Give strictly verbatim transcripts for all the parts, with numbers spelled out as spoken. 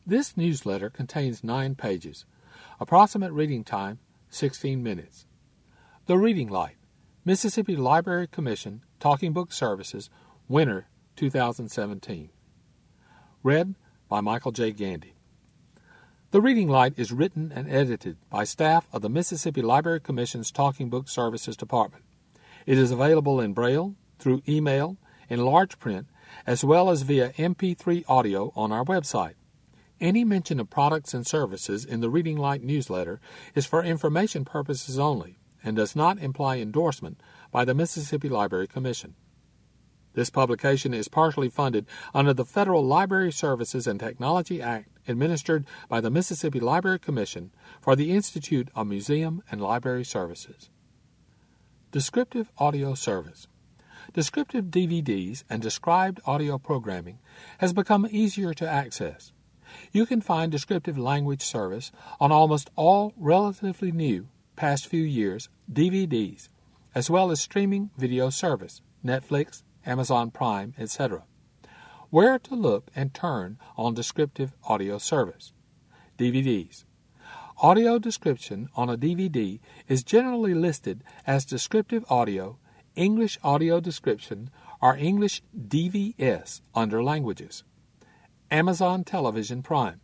This newsletter contains nine pages. Approximate reading time, sixteen minutes. The Reading Light, Mississippi Library Commission, Talking Book Services, Winter two thousand seventeen. Read by Michael J. Gandy. The Reading Light is written and edited by staff of the Mississippi Library Commission's Talking Book Services Department. It is available in Braille, through email, in large print, as well as via M P three audio on our website. Any mention of products and services in the Reading Light newsletter is for information purposes only and does not imply endorsement by the Mississippi Library Commission. This publication is partially funded under the Federal Library Services and Technology Act administered by the Mississippi Library Commission for the Institute of Museum and Library Services. Descriptive Audio Service. Descriptive D V Ds and described audio programming has become easier to access. You can find descriptive language service on almost all relatively new, past few years, D V Ds, as well as streaming video service, Netflix, Amazon Prime, et cetera. Where to look and turn on descriptive audio service. D V Ds. Audio description on a D V D is generally listed as descriptive audio, English audio description, or English D V S under languages. Amazon Television Prime.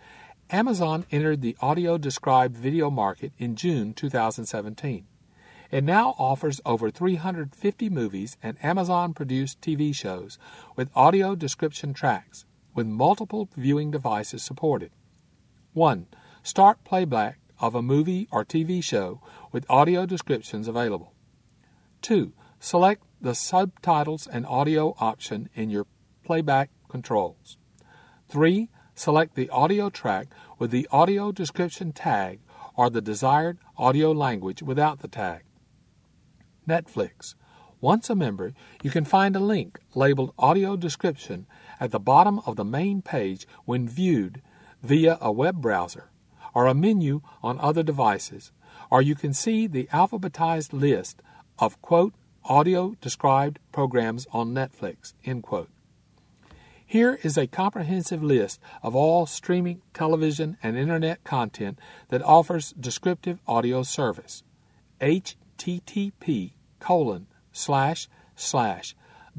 Amazon entered the audio-described video market in June two thousand seventeen. It now offers over three hundred fifty movies and Amazon-produced T V shows with audio description tracks, with multiple viewing devices supported. one. Start playback of a movie or T V show with audio descriptions available. two. Select the subtitles and audio option in your playback controls. three. Select the audio track with the audio description tag or the desired audio language without the tag. Netflix. Once a member, you can find a link labeled Audio Description at the bottom of the main page when viewed via a web browser or a menu on other devices, or you can see the alphabetized list of, quote, audio-described programs on Netflix, end quote. Here is a comprehensive list of all streaming, television, and internet content that offers descriptive audio service. http colon slash slash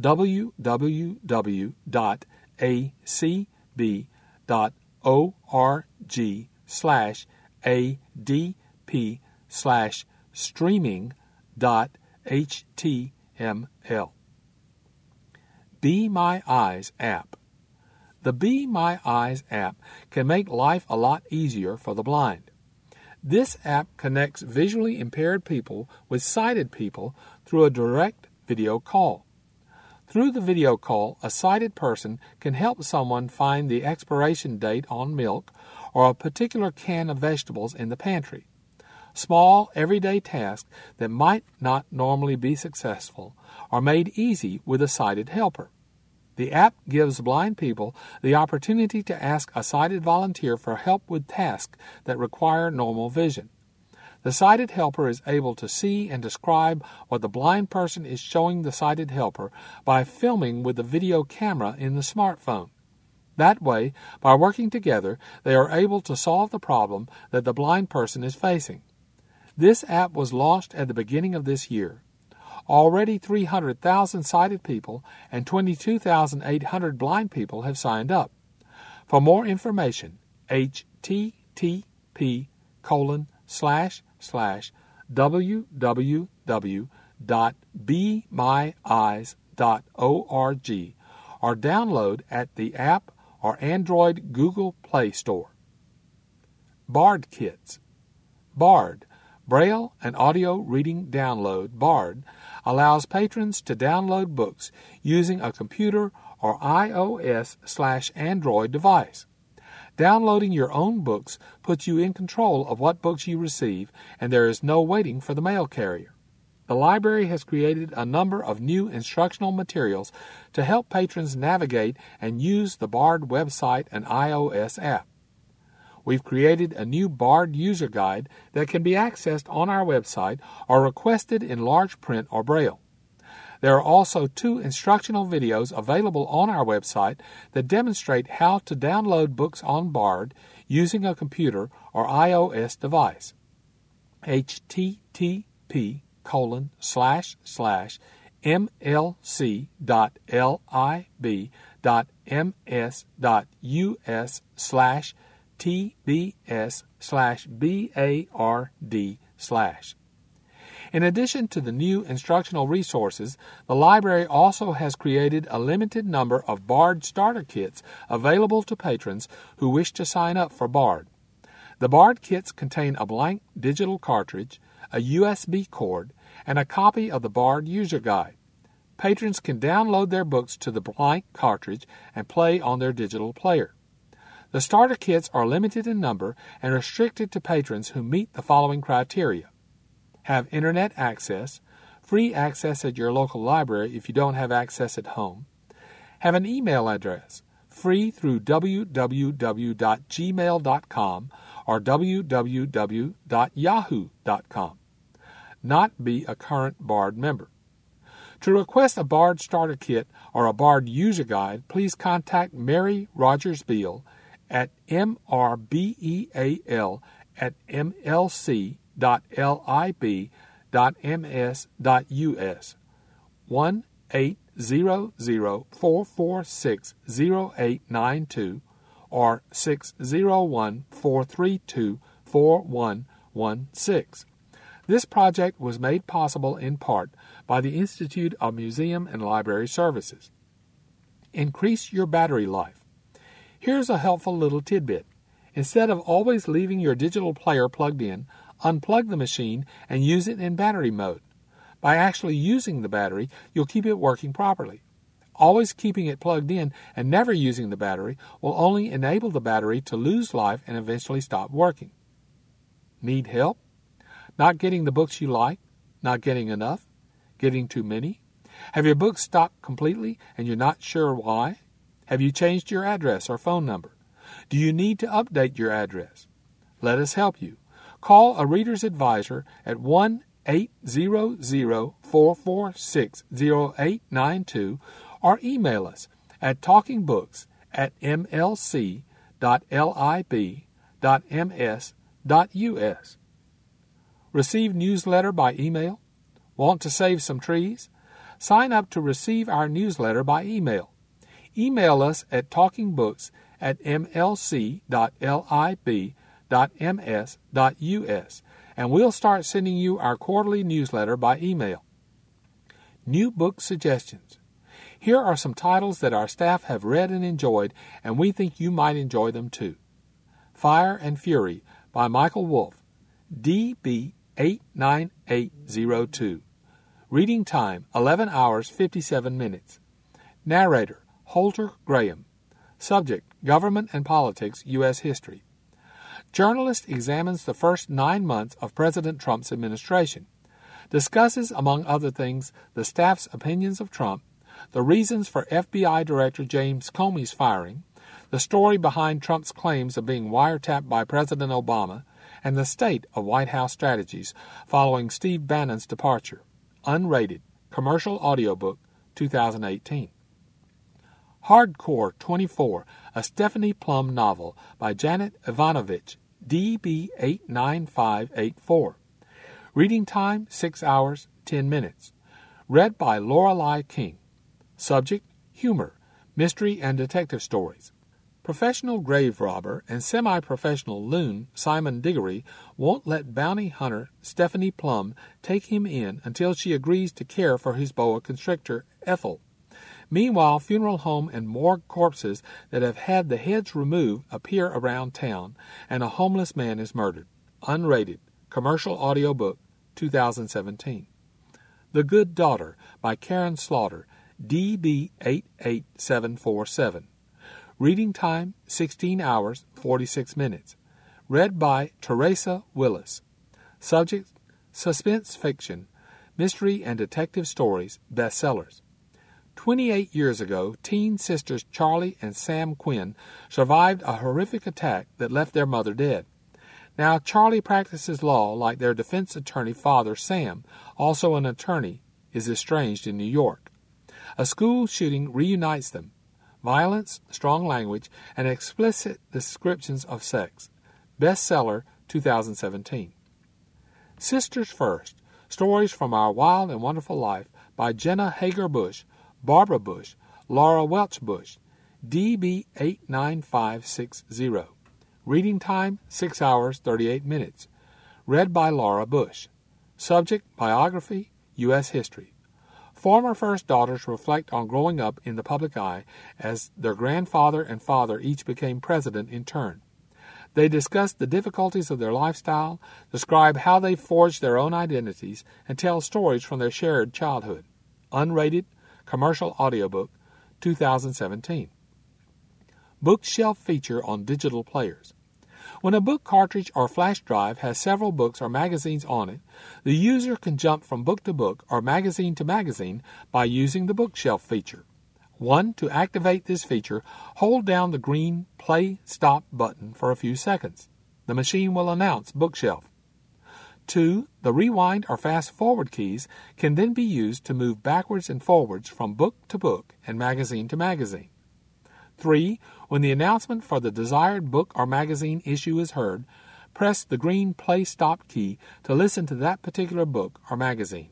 www dot acb dot org slash adp slash streaming dot html. Be My Eyes app. The Be My Eyes app can make life a lot easier for the blind. This app connects visually impaired people with sighted people through a direct video call. Through the video call, a sighted person can help someone find the expiration date on milk or a particular can of vegetables in the pantry. Small, everyday tasks that might not normally be successful are made easy with a sighted helper. The app gives blind people the opportunity to ask a sighted volunteer for help with tasks that require normal vision. The sighted helper is able to see and describe what the blind person is showing the sighted helper by filming with the video camera in the smartphone. That way, by working together, they are able to solve the problem that the blind person is facing. This app was launched at the beginning of this year. Already three hundred thousand sighted people and twenty-two thousand eight hundred blind people have signed up. For more information, http colon slash slash www dot be my eyes dot org or download at the app or Android Google Play Store. Bard Kits. Bard, Braille and Audio Reading Download, Bard, allows patrons to download books using a computer or iOS slash Android device. Downloading your own books puts you in control of what books you receive, and there is no waiting for the mail carrier. The library has created a number of new instructional materials to help patrons navigate and use the Bard website and iOS app. We've created a new Bard user guide that can be accessed on our website or requested in large print or Braille. There are also two instructional videos available on our website that demonstrate how to download books on Bard using a computer or iOS device. http colon slash slash mlc dot lib dot ms dot us slash tbs slash bard slash. In addition to the new instructional resources, the library also has created a limited number of Bard starter kits available to patrons who wish to sign up for Bard. The Bard kits contain a blank digital cartridge, a U S B cord, and a copy of the Bard user guide. Patrons can download their books to the blank cartridge and play on their digital player. The starter kits are limited in number and restricted to patrons who meet the following criteria: have internet access, free access at your local library if you don't have access at home, have an email address, free through w w w dot gmail dot com or w w w dot yahoo dot com, not be a current Bard member. To request a Bard starter kit or a Bard user guide, please contact Mary Rogers Beal at mrbeal at mlc dot lib dot ms dot us one eight zero zero four four six zero eight nine two or six zero one four three two four one one six. This project was made possible in part by the Institute of Museum and Library Services. Increase your battery life. Here's a helpful little tidbit. Instead of always leaving your digital player plugged in, unplug the machine and use it in battery mode. By actually using the battery, you'll keep it working properly. Always keeping it plugged in and never using the battery will only enable the battery to lose life and eventually stop working. Need help? Not getting the books you like? Not getting enough? Getting too many? Have your books stopped completely and you're not sure why? Have you changed your address or phone number? Do you need to update your address? Let us help you. Call a Reader's Advisor at one eight zero zero four four six zero eight nine two or email us at talkingbooks at mlc dot lib dot ms dot us. Receive newsletter by email? Want to save some trees? Sign up to receive our newsletter by email. Email us at talkingbooks at mlc dot lib dot ms dot us, and we'll start sending you our quarterly newsletter by email. New book suggestions. Here are some titles that our staff have read and enjoyed, and we think you might enjoy them too. Fire and Fury by Michael Wolff, D B eight nine eight zero two. Reading time, eleven hours, fifty-seven minutes. Narrator, Holter Graham. Subject, Government and Politics, U S History. Journalist examines the first nine months of President Trump's administration. Discusses, among other things, the staff's opinions of Trump, the reasons for F B I Director James Comey's firing, the story behind Trump's claims of being wiretapped by President Obama, and the state of White House strategies following Steve Bannon's departure. Unrated, commercial audiobook, two thousand eighteen. Hardcore twenty-four, a Stephanie Plum novel by Janet Ivanovich, D B eight nine five eight four. Reading time, six hours, ten minutes. Read by Lorelei King. Subject, humor, mystery and detective stories. Professional grave robber and semi-professional loon Simon Diggory won't let bounty hunter Stephanie Plum take him in until she agrees to care for his boa constrictor, Ethel. Meanwhile, funeral home and morgue corpses that have had the heads removed appear around town, and a homeless man is murdered. Unrated, commercial audiobook, two thousand seventeen. The Good Daughter by Karen Slaughter, D B eight eight seven four seven. Reading time, sixteen hours, forty-six minutes. Read by Teresa Willis. Subject, suspense fiction, mystery and detective stories, bestsellers. Twenty-eight years ago, teen sisters Charlie and Sam Quinn survived a horrific attack that left their mother dead. Now, Charlie practices law like their defense attorney father, Sam, also an attorney, is estranged in New York. A school shooting reunites them. Violence, strong language, and explicit descriptions of sex. Bestseller, two thousand seventeen. Sisters First, Stories from Our Wild and Wonderful Life by Jenna Hager Bush, Barbara Bush, Laura Welch Bush, D B eight nine five six zero. Reading time, six hours, thirty-eight minutes. Read by Laura Bush. Subject, Biography, U S History. Former first daughters reflect on growing up in the public eye as their grandfather and father each became president in turn. They discuss the difficulties of their lifestyle, describe how they forged their own identities, and tell stories from their shared childhood. Unrated, commercial audiobook, two thousand seventeen. Bookshelf feature on digital players. When a book cartridge or flash drive has several books or magazines on it, the user can jump from book to book or magazine to magazine by using the bookshelf feature. One, to activate this feature, hold down the green Play Stop button for a few seconds. The machine will announce bookshelf. Two, the rewind or fast forward keys can then be used to move backwards and forwards from book to book and magazine to magazine. Three, when the announcement for the desired book or magazine issue is heard, press the green Play Stop key to listen to that particular book or magazine.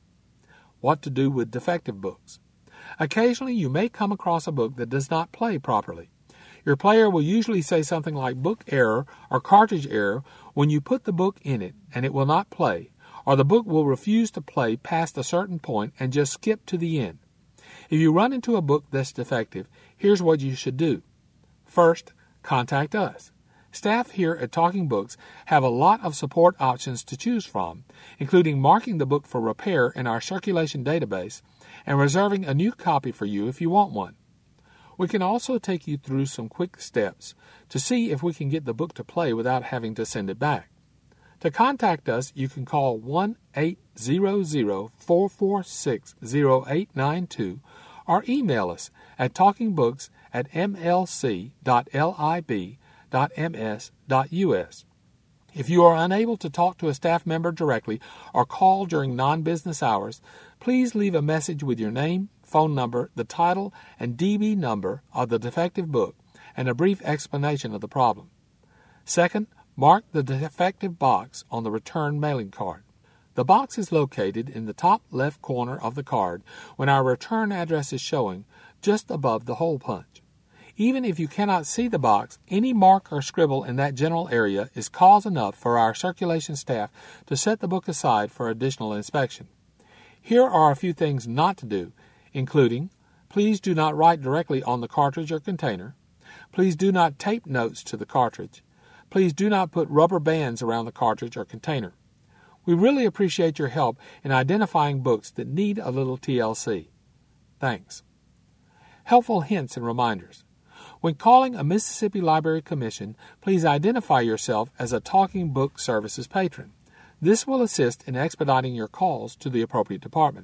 What to do with defective books. Occasionally you may come across a book that does not play properly. Your player will usually say something like book error or cartridge error when you put the book in it and it will not play, or the book will refuse to play past a certain point and just skip to the end. If you run into a book that's defective, here's what you should do. First, contact us. Staff here at Talking Books have a lot of support options to choose from, including marking the book for repair in our circulation database and reserving a new copy for you if you want one. We can also take you through some quick steps to see if we can get the book to play without having to send it back. To contact us, you can call one eight hundred, four four six, zero eight nine two or email us at talkingbooks at m l c dot lib dot m s dot u s. If you are unable to talk to a staff member directly or call during non-business hours, please leave a message with your name, phone number, the title, and D B number of the defective book, and a brief explanation of the problem. Second, mark the defective box on the return mailing card. The box is located in the top left corner of the card when our return address is showing, just above the hole punch. Even if you cannot see the box, any mark or scribble in that general area is cause enough for our circulation staff to set the book aside for additional inspection. Here are a few things not to do, including, please do not write directly on the cartridge or container. Please do not tape notes to the cartridge. Please do not put rubber bands around the cartridge or container. We really appreciate your help in identifying books that need a little T L C. Thanks. Helpful hints and reminders. When calling a Mississippi Library Commission, please identify yourself as a Talking Book Services patron. This will assist in expediting your calls to the appropriate department.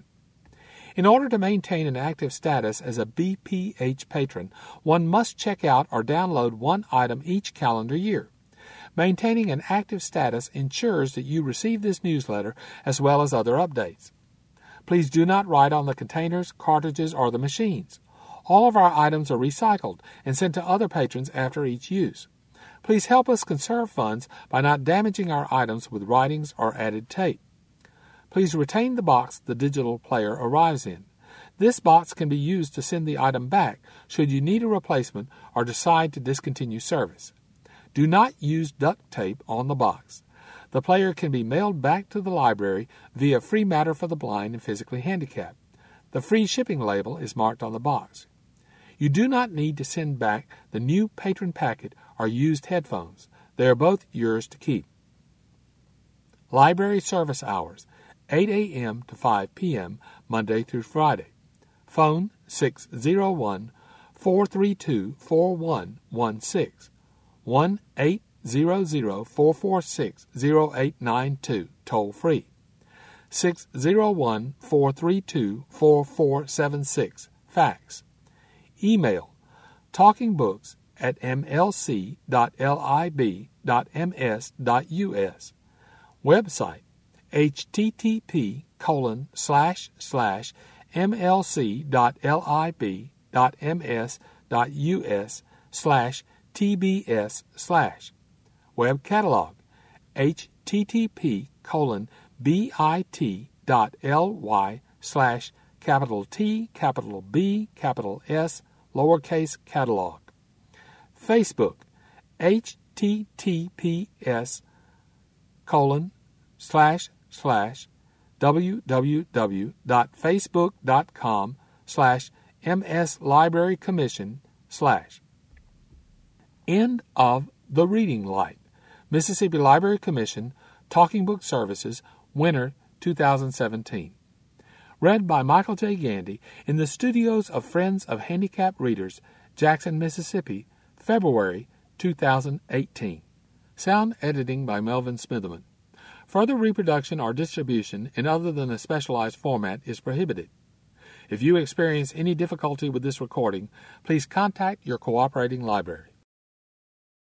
In order to maintain an active status as a B P H patron, one must check out or download one item each calendar year. Maintaining an active status ensures that you receive this newsletter as well as other updates. Please do not write on the containers, cartridges, or the machines. All of our items are recycled and sent to other patrons after each use. Please help us conserve funds by not damaging our items with writings or added tape. Please retain the box the digital player arrives in. This box can be used to send the item back should you need a replacement or decide to discontinue service. Do not use duct tape on the box. The player can be mailed back to the library via Free Matter for the Blind and Physically Handicapped. The free shipping label is marked on the box. You do not need to send back the new patron packet or used headphones. They are both yours to keep. Library service hours, eight a.m. to five p.m., Monday through Friday. Phone six oh one, four three two, four one one six. one eight hundred, four four six, zero eight nine two, toll free. six oh one, four three two, four four seven six, fax. Email talkingbooks at m l c dot lib dot m s dot u s. Website http colon slash slash mlc dot lib dot ms dot us slash tbs slash. Web catalog, http colon bit dot ly slash capital T, capital B, capital S, lowercase catalog. Facebook, https colon slash slash www.facebook.com slash ms library commission slash. End of The Reading Light, Mississippi Library Commission, Talking Book Services, Winter two thousand seventeen. Read by Michael J. Gandy in the studios of Friends of Handicapped Readers, Jackson, Mississippi, February two thousand eighteen. Sound editing by Melvin Smitherman. Further reproduction or distribution in other than a specialized format is prohibited. If you experience any difficulty with this recording, please contact your cooperating library.